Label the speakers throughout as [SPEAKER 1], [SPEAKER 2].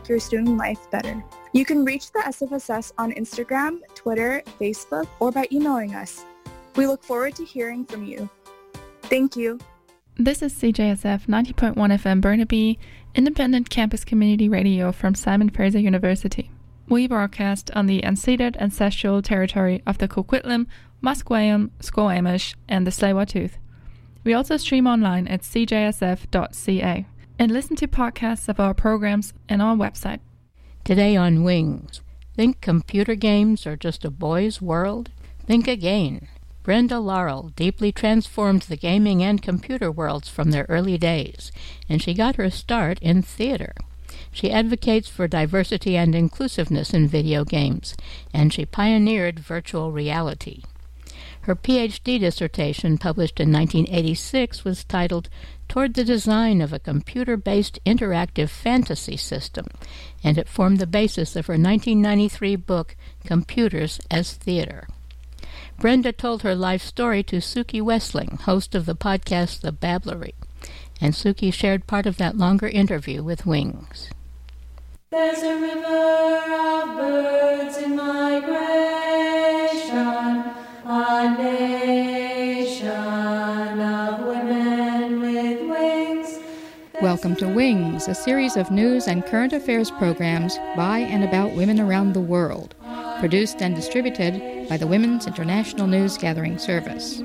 [SPEAKER 1] make your student life better. You can reach the SFSS on Instagram, Twitter, Facebook, or by emailing us. We look forward to hearing from you. Thank you.
[SPEAKER 2] This is CJSF 90.1 FM Burnaby, independent campus community radio from Simon Fraser University. We broadcast on the unceded ancestral territory of the Coquitlam, Musqueam, Squamish, and the Tsleil-Waututh. We also stream online at cjsf.ca and listen to podcasts of our programs and our website.
[SPEAKER 3] Today on Wings. Think computer games are just a boy's world? Think again. Brenda Laurel deeply transformed the gaming and computer worlds from their early days, and she got her start in theater. She advocates for diversity and inclusiveness in video games, and she pioneered virtual reality. Her PhD dissertation, published in 1986, was titled Toward the Design of a Computer-Based Interactive Fantasy System, and it formed the basis of her 1993 book, Computers as Theater. Brenda told her life story to Suki Wessling, host of the podcast The Babblery, and Suki shared part of that longer interview with Wings.
[SPEAKER 4] There's a river of birds in migration, a nation of women with wings.
[SPEAKER 5] Welcome to Wings, a series of news and current affairs programs by and about women around the world, produced and distributed by the Women's International News Gathering Service.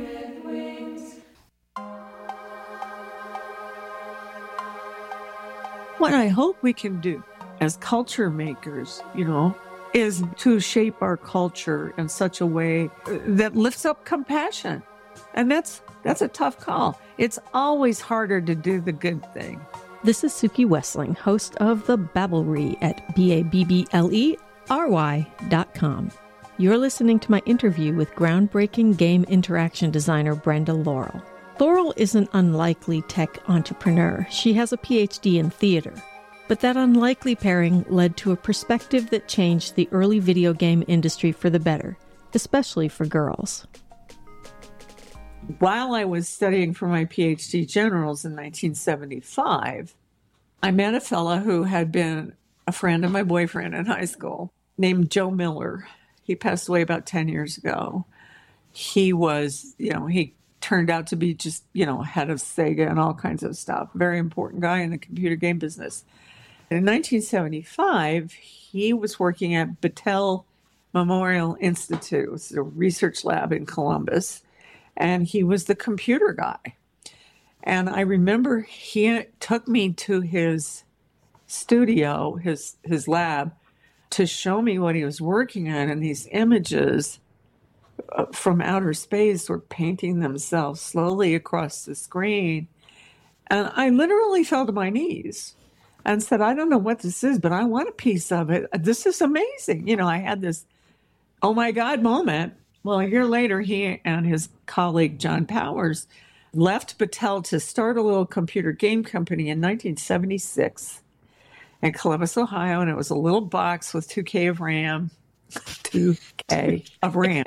[SPEAKER 6] What I hope we can do as culture makers, is to shape our culture in such a way that lifts up compassion. And that's a tough call. It's always harder to do the good thing.
[SPEAKER 7] This is Suki Wessling, host of The Babblery at BABBLERY.com. You're listening to my interview with groundbreaking game interaction designer Brenda Laurel. Laurel is an unlikely tech entrepreneur. She has a PhD in theater. But that unlikely pairing led to a perspective that changed the early video game industry for the better, especially for girls.
[SPEAKER 6] While I was studying for my PhD generals in 1975, I met a fella who had been a friend of my boyfriend in high school named Joe Miller. He passed away about 10 years ago. He was, he turned out to be just, head of Sega and all kinds of stuff. Very important guy in the computer game business. In 1975, he was working at Battelle Memorial Institute, it was a research lab in Columbus, and he was the computer guy. And I remember he took me to his studio, his lab, to show me what he was working on, and these images from outer space were painting themselves slowly across the screen. And I literally fell to my knees and said, I don't know what this is, but I want a piece of it. This is amazing. I had this, oh my God moment. Well, a year later, he and his colleague, John Powers, left Battelle to start a little computer game company in 1976 in Columbus, Ohio. And it was a little box with 2K of RAM, 2K of RAM.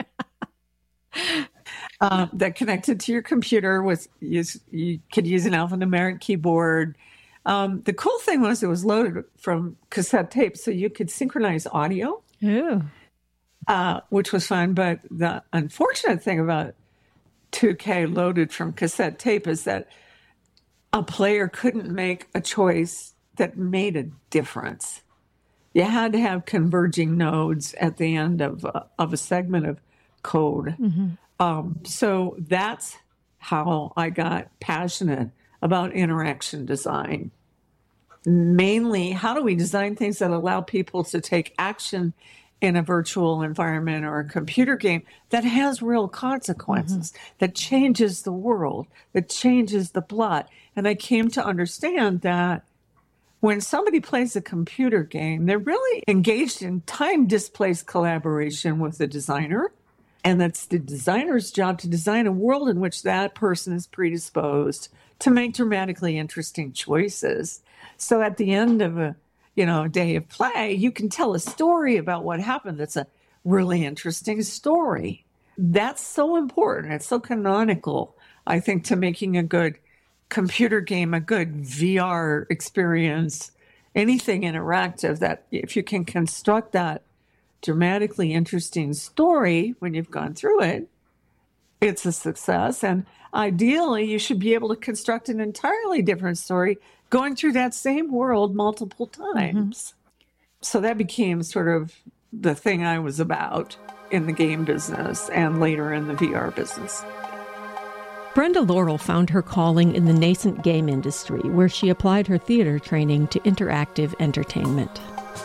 [SPEAKER 6] That connected to your computer. You could use an alphanumeric keyboard. The cool thing was it was loaded from cassette tape, so you could synchronize audio, which was fun. But the unfortunate thing about 2K loaded from cassette tape is that a player couldn't make a choice that made a difference. You had to have converging nodes at the end of a segment of code. Mm-hmm. So that's how I got passionate about interaction design. Mainly, how do we design things that allow people to take action in a virtual environment or a computer game that has real consequences, that changes the world, that changes the plot. And I came to understand that when somebody plays a computer game, they're really engaged in time-displaced collaboration with the designer. And that's the designer's job to design a world in which that person is predisposed to make dramatically interesting choices. So at the end of a day of play, you can tell a story about what happened. That's a really interesting story. That's so important. It's so canonical, I think, to making a good computer game, a good VR experience, anything interactive, that if you can construct that dramatically interesting story when you've gone through it, it's a success. And ideally, you should be able to construct an entirely different story going through that same world multiple times. So that became sort of the thing I was about in the game business and later in the VR business.
[SPEAKER 7] Brenda Laurel found her calling in the nascent game industry, where she applied her theater training to interactive entertainment.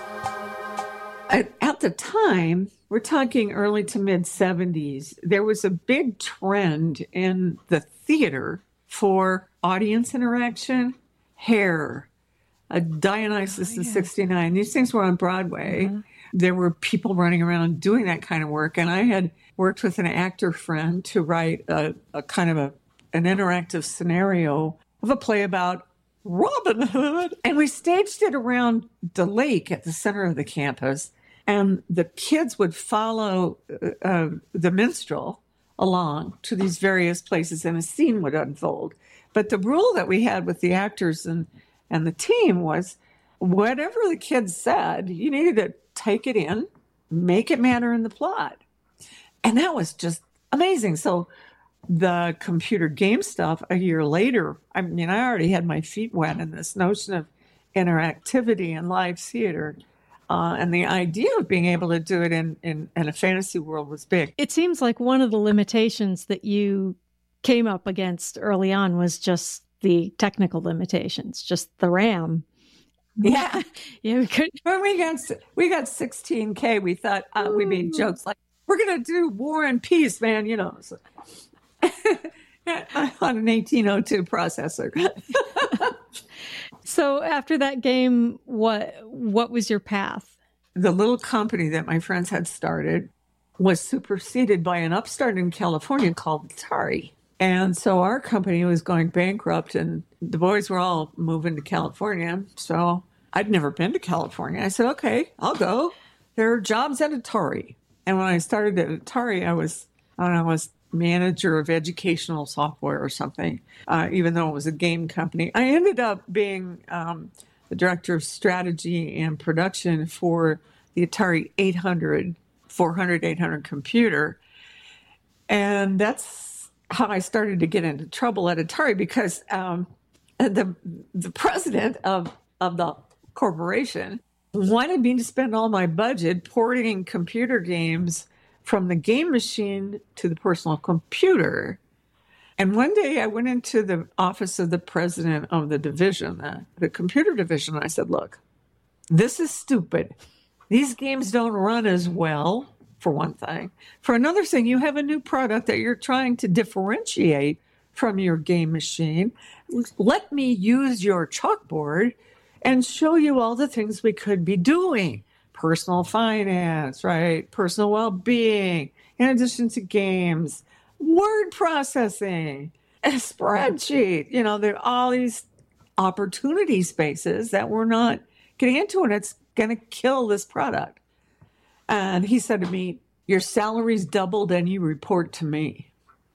[SPEAKER 6] At the time, we're talking early to mid-70s, there was a big trend in the theater for audience interaction, Hair, Dionysus and 69. These things were on Broadway. There were people running around doing that kind of work. And I had worked with an actor friend to write a kind of an interactive scenario of a play about Robin Hood. And we staged it around the lake at the center of the campus. And the kids would follow the minstrel along to these various places, and a scene would unfold. But the rule that we had with the actors and the team was whatever the kids said, you needed to take it in, make it matter in the plot. And that was just amazing. So the computer game stuff a year later, I mean, I already had my feet wet in this notion of interactivity and live theater. And the idea of being able to do it in a fantasy world was big.
[SPEAKER 7] It seems like one of the limitations that you came up against early on was just the technical limitations, just the RAM.
[SPEAKER 6] Yeah.
[SPEAKER 7] Yeah,
[SPEAKER 6] When we got 16K, we thought we made jokes like, we're going to do War and Peace, man, you know. So, on an 1802 processor.
[SPEAKER 7] So after that game, what was your path?
[SPEAKER 6] The little company that my friends had started was superseded by an upstart in California called Atari. And so our company was going bankrupt, and the boys were all moving to California. So I'd never been to California. I said, okay, I'll go. There are jobs at Atari. And when I started at Atari, I was manager of educational software or something, even though it was a game company. I ended up being the director of strategy and production for the Atari 800 computer. And that's how I started to get into trouble at Atari, because the president of the corporation wanted me to spend all my budget porting computer games from the game machine to the personal computer. And one day I went into the office of the president of the division, the computer division, and I said, look, this is stupid. These games don't run as well, for one thing. For another thing, you have a new product that you're trying to differentiate from your game machine. Let me use your chalkboard and show you all the things we could be doing. Personal finance, right? Personal well-being, in addition to games, word processing, a spreadsheet. You know, there are all these opportunity spaces that we're not getting into, and it's going to kill this product. And he said to me, your salary's doubled and you report to me.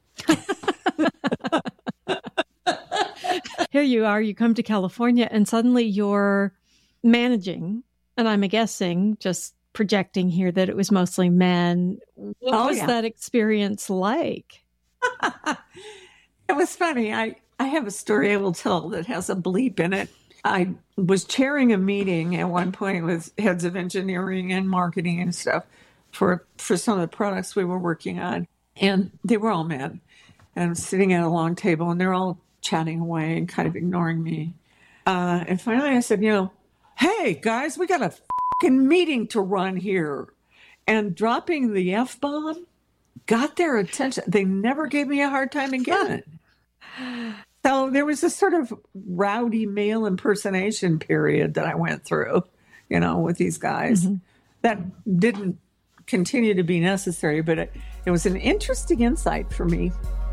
[SPEAKER 7] Here you are, you come to California, and suddenly you're managing. And I'm guessing, just projecting here, that it was mostly men. What was that experience like?
[SPEAKER 6] It was funny. I have a story I will tell that has a bleep in it. I was chairing a meeting at one point with heads of engineering and marketing and stuff for some of the products we were working on. And they were all men. And I'm sitting at a long table, and they're all chatting away and kind of ignoring me. And finally I said, hey, guys, we got a fucking meeting to run here. And dropping the F-bomb got their attention. They never gave me a hard time again. So there was this sort of rowdy male impersonation period that I went through, with these guys. Mm-hmm. That didn't continue to be necessary, but it was an interesting insight for me.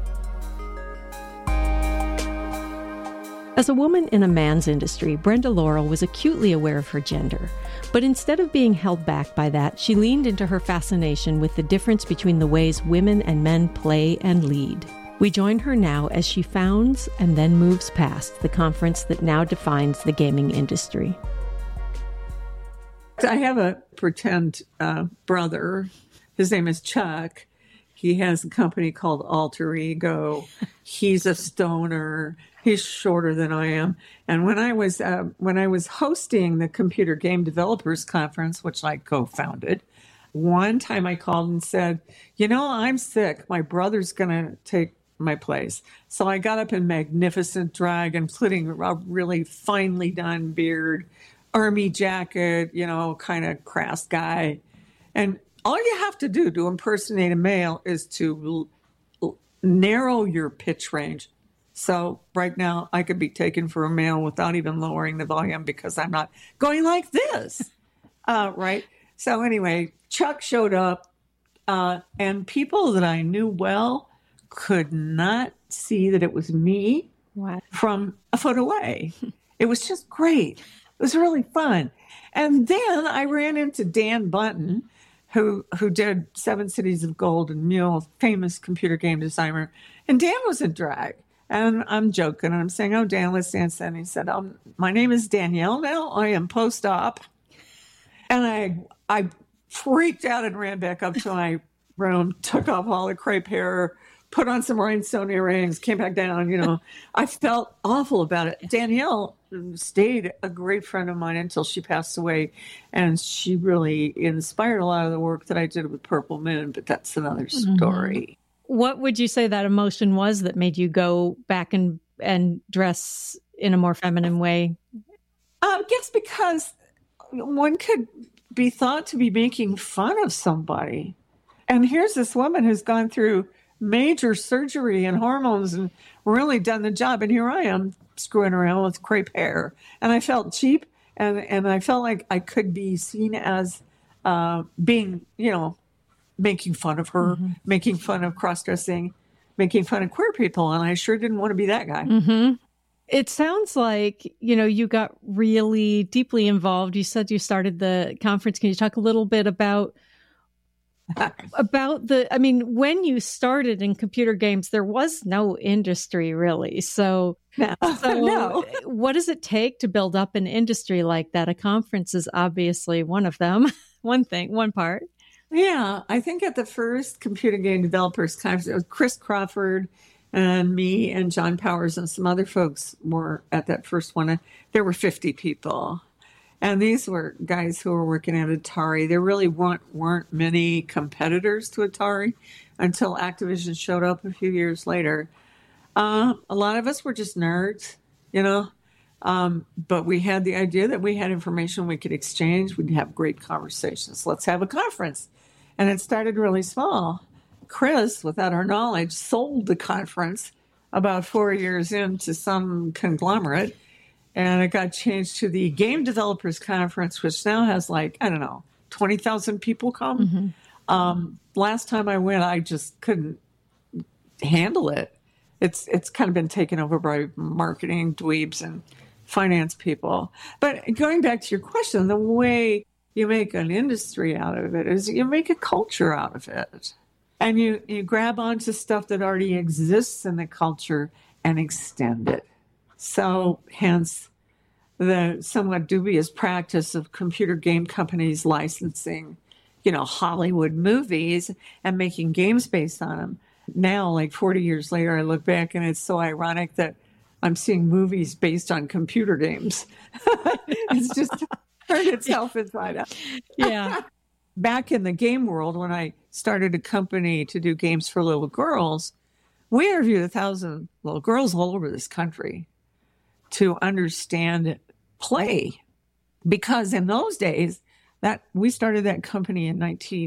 [SPEAKER 7] As a woman in a man's industry, Brenda Laurel was acutely aware of her gender. But instead of being held back by that, she leaned into her fascination with the difference between the ways women and men play and lead. We join her now as she founds and then moves past the conference that now defines the gaming industry.
[SPEAKER 6] I have a pretend brother. His name is Chuck. He has a company called Alter Ego. He's a stoner. He's shorter than I am. And when I was hosting the Computer Game Developers Conference, which I co-founded, one time I called and said, I'm sick. My brother's going to take my place. So I got up in magnificent drag, including a really finely done beard, army jacket, kind of crass guy. And all you have to do to impersonate a male is to narrow your pitch range. So right now I could be taken for a male without even lowering the volume because I'm not going like this. Right. So anyway, Chuck showed up and people that I knew well could not see that it was me from a foot away. It was just great. It was really fun. And then I ran into Dan Bunton, who did 7 Cities of Gold and Mule, famous computer game designer. And Dan was in drag. And I'm joking. I'm saying, oh, Dan, let's dance. And he said, my name is Danielle now. I am post-op. And I freaked out and ran back up to my room, took off all the crepe hair, put on some rhinestone earrings, came back down, I felt awful about it. Danielle stayed a great friend of mine until she passed away, and she really inspired a lot of the work that I did with Purple Moon, but that's another story.
[SPEAKER 7] What would you say that emotion was that made you go back and dress in a more feminine way?
[SPEAKER 6] I guess because one could be thought to be making fun of somebody. And here's this woman who's gone through major surgery and hormones and really done the job. And here I am screwing around with crepe hair. And I felt cheap and I felt like I could be seen as being, making fun of her, making fun of cross-dressing, making fun of queer people. And I sure didn't want to be that guy.
[SPEAKER 7] Mm-hmm. It sounds like, you got really deeply involved. You said you started the conference. Can you talk a little bit about when you started in computer games, there was no industry really. So
[SPEAKER 6] No.
[SPEAKER 7] What does it take to build up an industry like that? A conference is obviously one of them, one part.
[SPEAKER 6] Yeah, I think at the first Computer Game Developers Conference, it was Chris Crawford and me and John Powers and some other folks were at that first one. There were 50 people. And these were guys who were working at Atari. There really weren't many competitors to Atari until Activision showed up a few years later. A lot of us were just nerds, but we had the idea that we had information we could exchange. We'd have great conversations. Let's have a conference. And it started really small. Chris, without our knowledge, sold the conference about 4 years into some conglomerate. And it got changed to the Game Developers Conference, which now has 20,000 people come. Mm-hmm. Last time I went, I just couldn't handle it. It's kind of been taken over by marketing dweebs and finance people. But going back to your question, the way you make an industry out of it is you make a culture out of it. And you grab onto stuff that already exists in the culture and extend it. So hence the somewhat dubious practice of computer game companies licensing, Hollywood movies and making games based on them. Now, 40 years later, I look back and it's so ironic that I'm seeing movies based on computer games. It's just turned itself inside out.
[SPEAKER 7] Yeah.
[SPEAKER 6] Back in the game world, when I started a company to do games for little girls, we interviewed 1,000 little girls all over this country to understand play. Because in those days, that we started that company in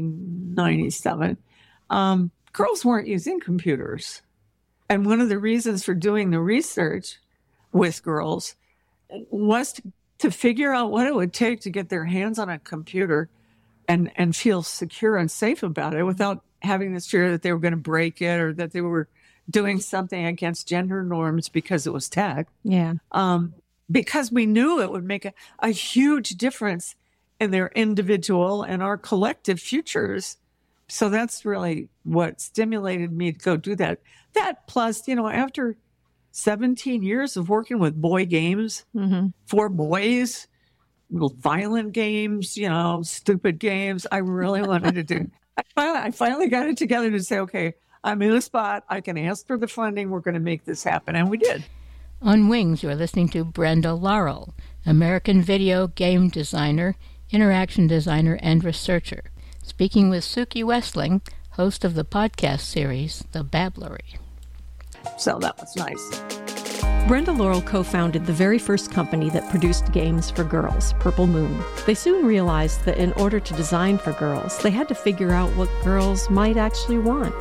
[SPEAKER 6] 1997, girls weren't using computers. And one of the reasons for doing the research with girls was to figure out what it would take to get their hands on a computer and feel secure and safe about it without having this fear that they were going to break it or that they were doing something against gender norms because it was tech.
[SPEAKER 7] Yeah.
[SPEAKER 6] Because we knew it would make a huge difference in their individual and our collective futures. So that's really what stimulated me to go do that. That plus, after 17 years of working with boy games for boys, violent games, stupid games. I really wanted to do. I finally got it together to say, okay, I'm in a spot. I can ask for the funding. We're going to make this happen. And we did.
[SPEAKER 3] On Wings, you're listening to Brenda Laurel, American video game designer, interaction designer, and researcher, speaking with Suki Westling, host of the podcast series, The Babblery.
[SPEAKER 6] So that was nice.
[SPEAKER 7] Brenda Laurel co-founded the very first company that produced games for girls, Purple Moon. They soon realized that in order to design for girls, they had to figure out what girls might actually want.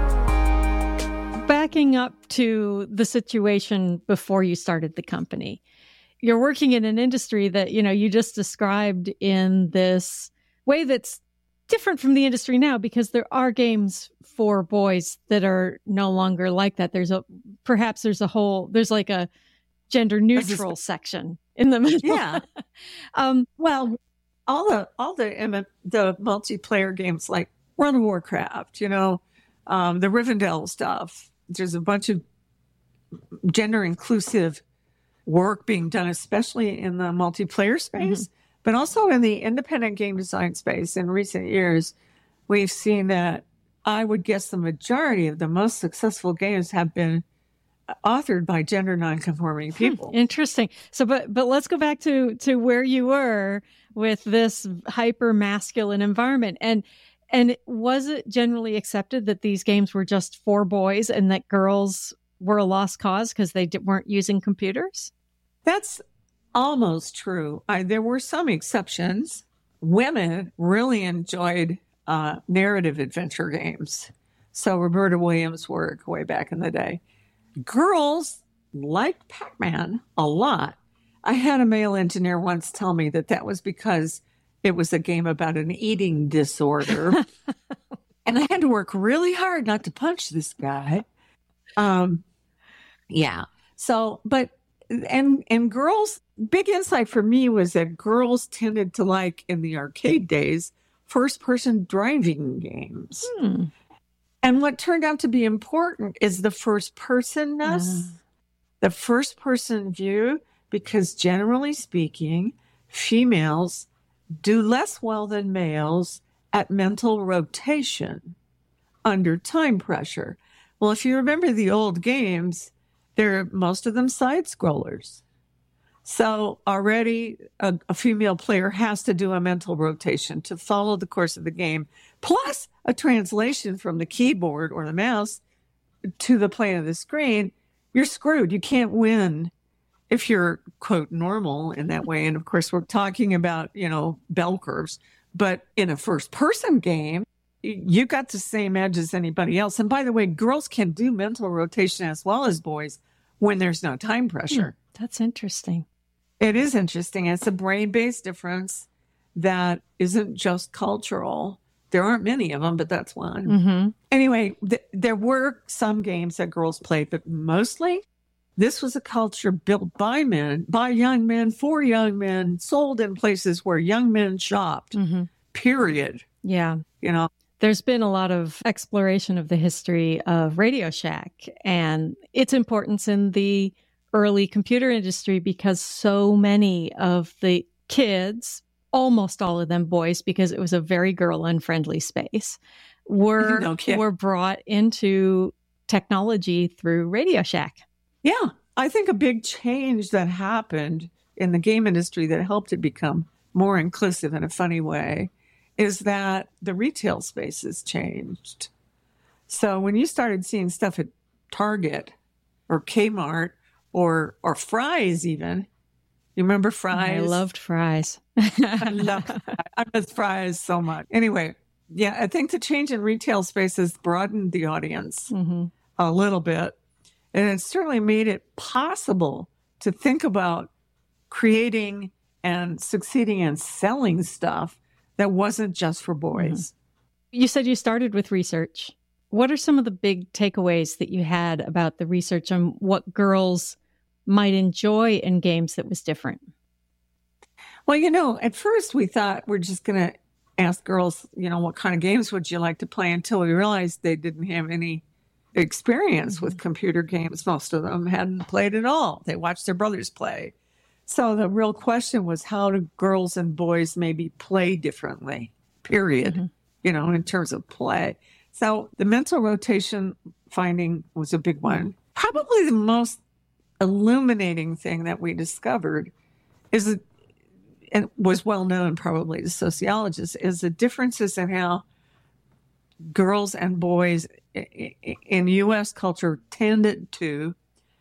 [SPEAKER 7] Backing up to the situation before you started the company, you're working in an industry that, you just described in this way that's different from the industry now, because there are games for boys that are no longer like that. There's like a gender neutral section in the middle.
[SPEAKER 6] Yeah. Well, all the multiplayer games like World of Warcraft, the Rivendell stuff. There's a bunch of gender inclusive work being done, especially in the multiplayer space, but also in the independent game design space. In recent years, we've seen that I would guess the majority of the most successful games have been authored by gender nonconforming people.
[SPEAKER 7] Interesting. So, but let's go back to where you were with this hyper masculine environment. And was it generally accepted that these games were just for boys and that girls were a lost cause because they weren't using computers?
[SPEAKER 6] That's almost true. There were some exceptions. Women really enjoyed narrative adventure games. So Roberta Williams' work way back in the day. Girls liked Pac-Man a lot. I had a male engineer once tell me that was because it was a game about an eating disorder. And I had to work really hard not to punch this guy. Yeah. So, and girls, big insight for me was that girls tended to like, in the arcade days, first-person driving games. And what turned out to be important is the first-personness, the first-person view, because generally speaking, females do less well than males at mental rotation under time pressure. Well, if you remember the old games, most of them side scrollers. So already a female player has to do a mental rotation to follow the course of the game, plus a translation from the keyboard or the mouse to the plane of the screen. You're screwed. You can't win if you're, quote, normal in that way. And of course, we're talking about, bell curves. But in a first-person game, you got the same edge as anybody else. And by the way, girls can do mental rotation as well as boys when there's no time pressure.
[SPEAKER 7] That's interesting.
[SPEAKER 6] It is interesting. It's a brain-based difference that isn't just cultural. There aren't many of them, but that's one. Anyway, there were some games that girls played, but mostly this was a culture built by men, by young men, for young men, sold in places where young men shopped, period.
[SPEAKER 7] Yeah. There's been a lot of exploration of the history of Radio Shack and its importance in the early computer industry, because so many of the kids, almost all of them boys, because it was a very girl-unfriendly space, were brought into technology through Radio Shack.
[SPEAKER 6] Yeah, I think a big change that happened in the game industry that helped it become more inclusive in a funny way is that the retail spaces changed. So when you started seeing stuff at Target or Kmart or Fry's even, you remember Fry's?
[SPEAKER 7] I loved Fry's.
[SPEAKER 6] I miss Fry's so much. Anyway, yeah, I think the change in retail spaces broadened the audience a little bit. And it certainly made it possible to think about creating and succeeding in selling stuff that wasn't just for boys.
[SPEAKER 7] You said you started with research. What are some of the big takeaways that you had about the research on what girls might enjoy in games that was different?
[SPEAKER 6] Well, at first we thought we're just going to ask girls, what kind of games would you like to play, until we realized they didn't have any experience with computer games. Most of them hadn't played at all. They watched their brothers play. So the real question was, how do girls and boys maybe play differently, period, in terms of play. So the mental rotation finding was a big one. Probably the most illuminating thing that we discovered is, and was well known probably to sociologists, is the differences in how girls and boys in U.S. culture tended to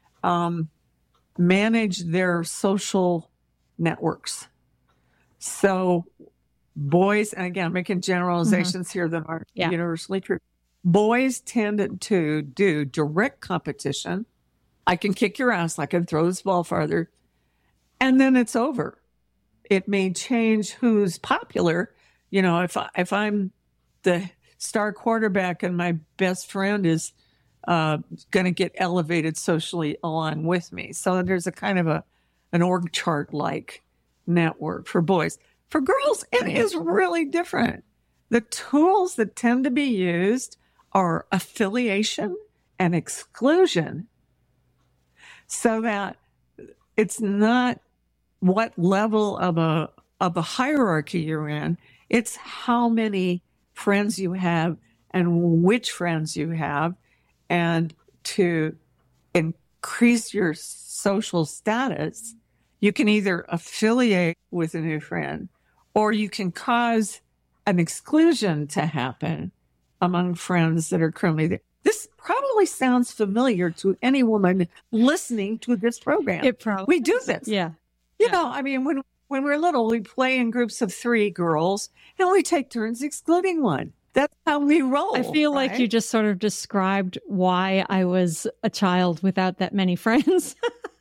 [SPEAKER 6] manage their social networks. So boys, and again, making generalizations here that aren't universally true, boys tended to do direct competition. I can kick your ass, I can throw this ball farther, and then it's over. It may change who's popular. If I'm the star quarterback and my best friend is going to get elevated socially along with me. So there's a kind of an org chart-like network for boys. For girls, it is really different. The tools that tend to be used are affiliation and exclusion, so that it's not what level of a hierarchy you're in. It's how many friends you have and which friends you have. And to increase your social status, you can either affiliate with a new friend, or you can cause an exclusion to happen among friends that are currently there. This probably sounds familiar to any woman listening to this program.
[SPEAKER 7] It probably
[SPEAKER 6] we do this.
[SPEAKER 7] Yeah.
[SPEAKER 6] When we're little, we play in groups of 3 girls, and we take turns excluding one. That's how we roll.
[SPEAKER 7] I feel like you just sort of described why I was a child without that many friends.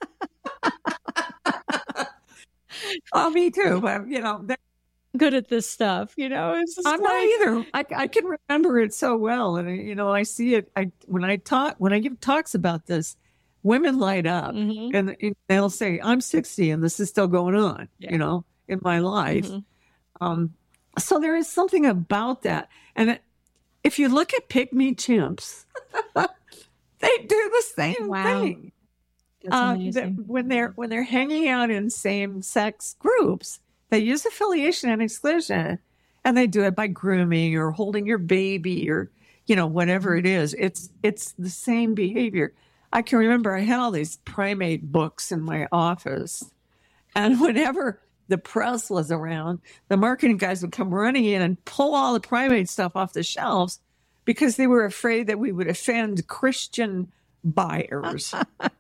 [SPEAKER 6] Oh, me too. But, they're
[SPEAKER 7] good at this stuff. It's
[SPEAKER 6] I'm not either. I can remember it so well. And, I see it. When I give talks about this, women light up and they'll say, I'm 60 and this is still going on, in my life. So there is something about that. And if you look at pygmy chimps, they do the same thing. When they're hanging out in same-sex groups, they use affiliation and exclusion, and they do it by grooming or holding your baby or, whatever it is. It's the same behavior. I can remember I had all these primate books in my office, and whenever the press was around, the marketing guys would come running in and pull all the primate stuff off the shelves because they were afraid that we would offend Christian buyers.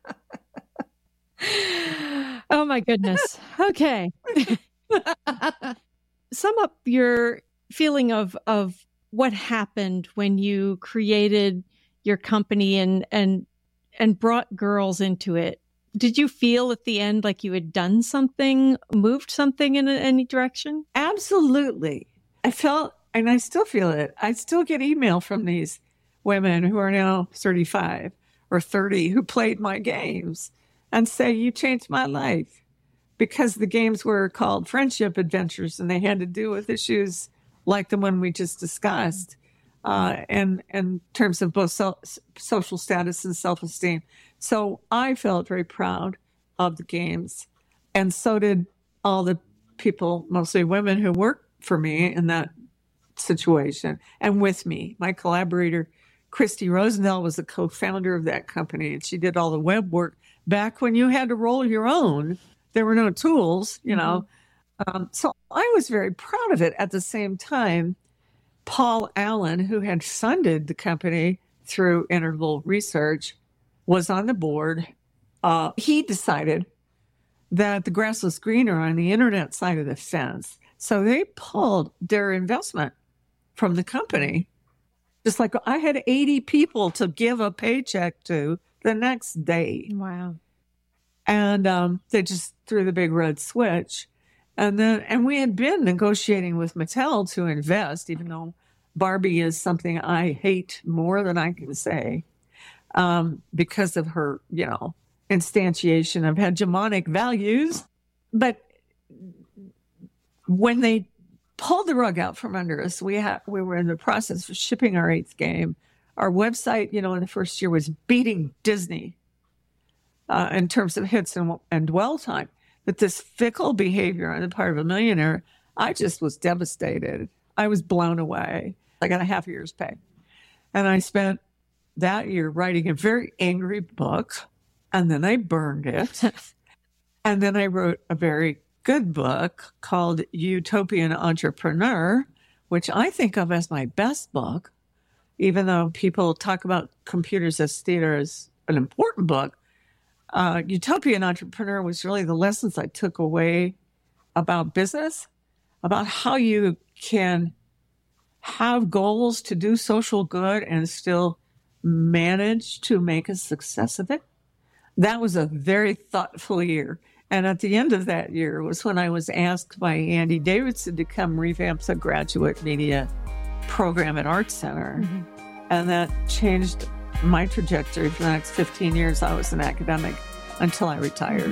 [SPEAKER 7] Oh, my goodness. Okay. Sum up your feeling of what happened when you created your company and brought girls into it. Did you feel at the end like you had done something, moved something in any direction?
[SPEAKER 6] Absolutely. I felt, and I still feel it. I still get email from these women who are now 35 or 30 who played my games and say, you changed my life, because the games were called friendship adventures and they had to do with issues like the one we just discussed, and in terms of both social status and self-esteem. So I felt very proud of the games, and so did all the people, mostly women, who worked for me in that situation and with me. My collaborator, Christy Rosendale, was the co-founder of that company, and she did all the web work back when you had to roll your own. There were no tools, so I was very proud of it. At the same time, Paul Allen, who had funded the company through Interval Research, was on the board. He decided that the grass was greener on the internet side of the fence. So they pulled their investment from the company. Just like I had 80 people to give a paycheck to the next day.
[SPEAKER 7] Wow.
[SPEAKER 6] And they just threw the big red switch. And we had been negotiating with Mattel to invest, even though Barbie is something I hate more than I can say, because of her, instantiation of hegemonic values. But when they pulled the rug out from under us, we were in the process of shipping our 8th game. Our website, in the first year was beating Disney in terms of hits and dwell time. But this fickle behavior on the part of a millionaire, I just was devastated. I was blown away. I got a half a year's pay. And I spent that year writing a very angry book, and then I burned it. And then I wrote a very good book called Utopian Entrepreneur, which I think of as my best book, even though people talk about Computers as Theater as an important book. Utopian Entrepreneur was really the lessons I took away about business, about how you can have goals to do social good and still manage to make a success of it. That was a very thoughtful year. And at the end of that year was when I was asked by Andy Davidson to come revamp the graduate media program at Art Center. Mm-hmm. And that changed my trajectory for the next 15 years. I was an academic until I retired.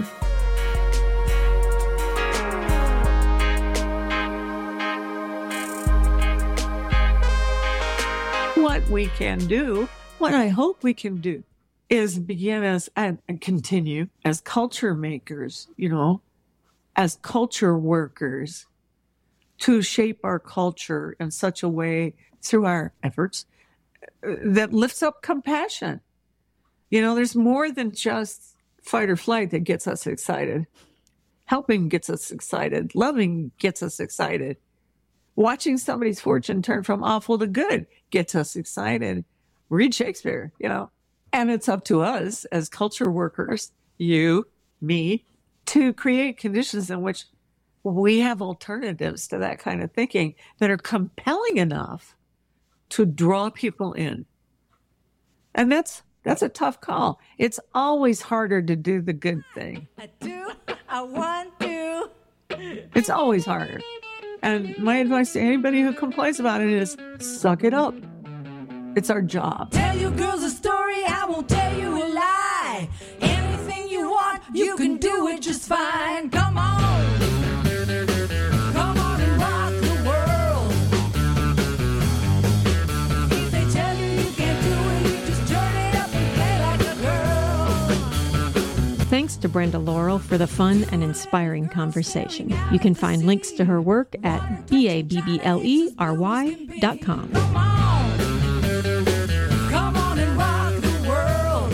[SPEAKER 6] What we can do, what I hope we can do, is begin as and continue as culture makers, as culture workers, to shape our culture in such a way through our efforts that lifts up compassion. There's more than just fight or flight that gets us excited. Helping gets us excited. Loving gets us excited. Watching somebody's fortune turn from awful to good gets us excited. Read Shakespeare, And it's up to us as culture workers, you, me, to create conditions in which we have alternatives to that kind of thinking that are compelling enough to draw people in. And that's a tough call. It's always harder to do the good thing.
[SPEAKER 8] I want to.
[SPEAKER 6] It's always harder. And my advice to anybody who complains about it is suck it up. It's our job.
[SPEAKER 8] Tell you girls a story, I won't tell you a lie. Anything you want, you can do it just fine. Come on. Come on and rock the world. If they tell you you can't do it, you just turn it up and play like a girl.
[SPEAKER 7] Thanks to Brenda Laurel for the fun and inspiring conversation. You can find links to her work at BABBLERY.com.
[SPEAKER 8] Come on. Come on and rock the world.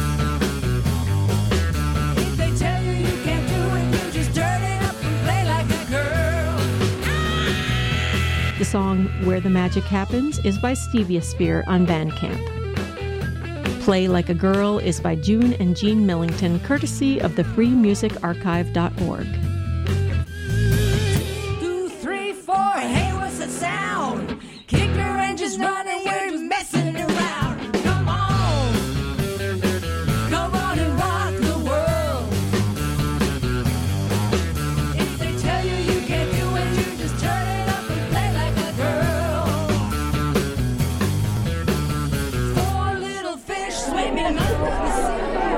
[SPEAKER 8] If they tell you you can't do it, you just turn it up and play like a girl.
[SPEAKER 7] The song Where the Magic Happens is by Stevia Spear on Bandcamp. Play Like a Girl is by June and Jean Millington, courtesy of the freemusicarchive.org.
[SPEAKER 8] 2, 3, 4, hey, what's that sound? Kick your engines running, we're messing around. Come on. Come on and rock the world. If they tell you you can't do it, you just turn it up and play like a girl. 4 little fish swimming under the sea.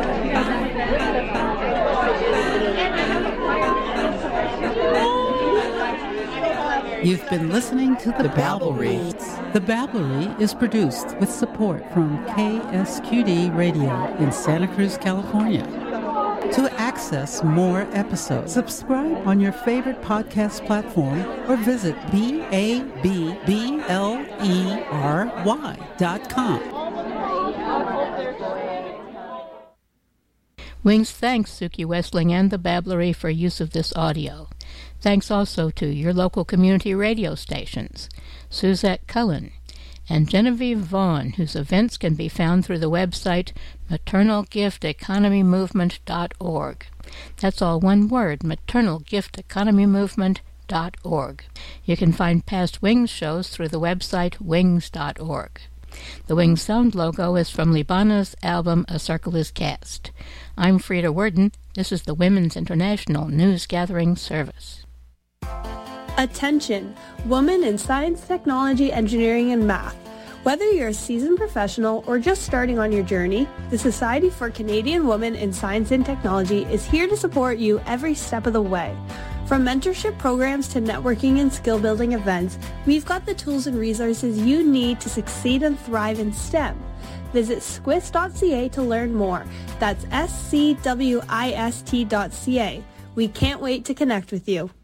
[SPEAKER 9] You've been listening to The Babblery. The Babblery is produced with support from KSQD Radio in Santa Cruz, California. To access more episodes, subscribe on your favorite podcast platform or visit BABBLERY.com.
[SPEAKER 3] Wings thanks Suki Westling and the Babblery for use of this audio. Thanks also to your local community radio stations, Suzette Cullen, and Genevieve Vaughn, whose events can be found through the website maternalgifteconomymovement.org. That's all one word, maternalgifteconomymovement.org. You can find past Wings shows through the website wings.org. The Wings sound logo is from Libana's album A Circle is Cast. I'm Frida Worden. This is the Women's International News Gathering Service.
[SPEAKER 10] Attention, women in science, technology, engineering, and math. Whether you're a seasoned professional or just starting on your journey, the Society for Canadian Women in Science and Technology is here to support you every step of the way. From mentorship programs to networking and skill-building events, we've got the tools and resources you need to succeed and thrive in STEM. Visit squist.ca to learn more. That's SCWIST.ca. We can't wait to connect with you.